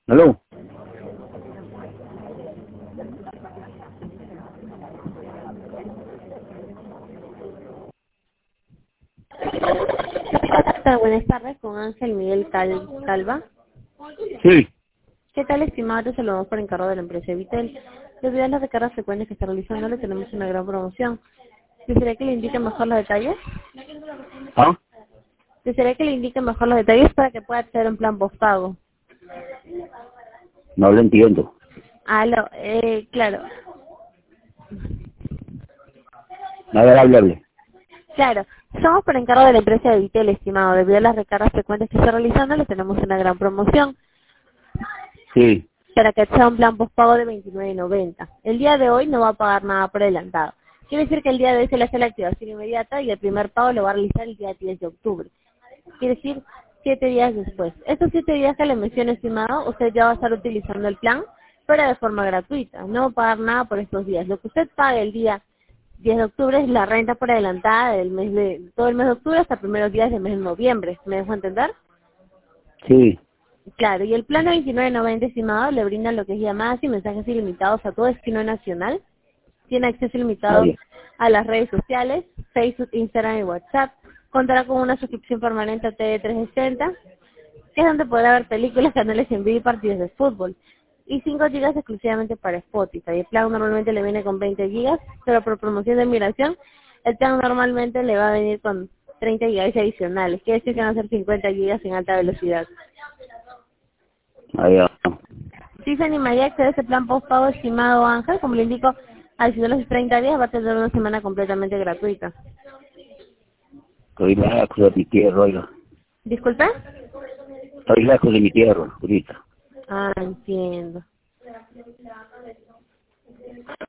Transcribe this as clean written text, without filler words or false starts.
¿Aló? Buenas tardes, con Ángel Miguel Calva. Sí. ¿Qué tal, estimado? Te saludamos por encargo de la empresa Vitel. Debido a las recargas frecuentes que está realizando, le tenemos una gran promoción. ¿Desearía que le indique mejor los detalles? ¿Ah? ¿Desearía que le indique mejor los detalles para que pueda hacer un plan postpago? No lo entiendo. Aló, claro. A ver, hable. Claro, somos por encargo de la empresa de Vitel, estimado. Debido a las recargas frecuentes que está realizando, le tenemos una gran promoción Sí. para que sea un plan postpago de 29.90. El día de hoy no va a pagar nada por adelantado. Quiere decir que el día de hoy se le hace la activación inmediata y el primer pago lo va a realizar el día 10 de octubre. Quiere decir 7 días después. Estos 7 días que le mencioné, estimado, usted ya va a estar utilizando el plan, pero de forma gratuita. No va a pagar nada por estos días. Lo que usted paga el día 10 de octubre es la renta por adelantada del mes de todo el mes de octubre hasta primeros días del mes de noviembre. ¿Me dejo entender? Sí. Claro, y el plan de 29.90, estimado, le brinda lo que es llamadas y mensajes ilimitados a todo destino nacional. Tiene acceso Ah, ilimitado bien. a las redes sociales, Facebook, Instagram y WhatsApp. Contará con una suscripción permanente a TV 360, que es donde podrá ver películas, canales en vivo y partidos de fútbol. Y 5 gigas exclusivamente para Spotify. El plan normalmente le viene con 20 gigas, pero por promoción de migración, el plan normalmente le va a venir con 30 gigas adicionales. Quiere decir que van a ser 50 gigas en alta velocidad. Ah, ya. Si se animaría a acceder a ese plan postpago, estimado Ángel, como le indico, adicional a los 30 días va a tener una semana completamente gratuita. Estoy lejos de mi tierra, oiga. ¿Disculpe? Estoy lejos de mi tierra, ahorita. Ah, entiendo.